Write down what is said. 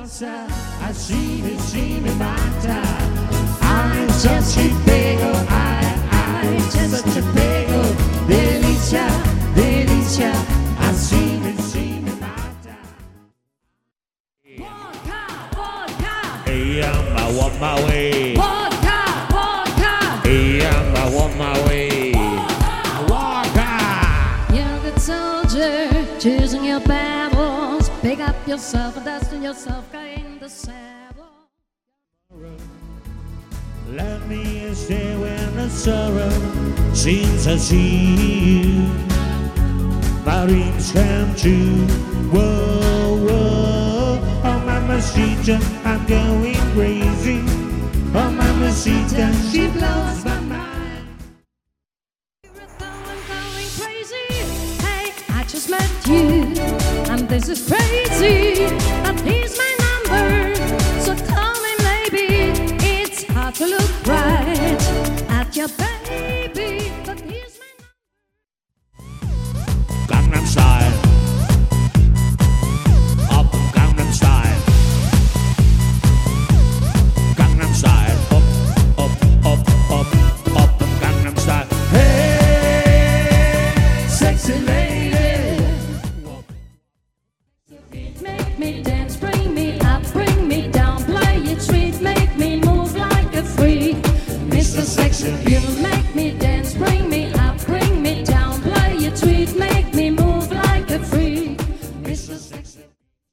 I see me mata. I'm such a pego, I'm such a pego. Delícia, delícia. I see me mata. Vodka, vodka. Hey, I'm on my way. Vodka, vodka. Hey, I'm on my way. Vodka. You're a good soldier, choosing your battles. Pick up yourself and dusting yourself, in the saddle. Let me stay when the sorrow seems to see you. My dreams come true. Whoa, whoa. Oh, mamacita, I'm going crazy. Oh, mamacita, she blows my mind. I'm going crazy. Hey, I just met you, and this is crazy. But here's my number, so call me maybe. It's hard to look right at your back.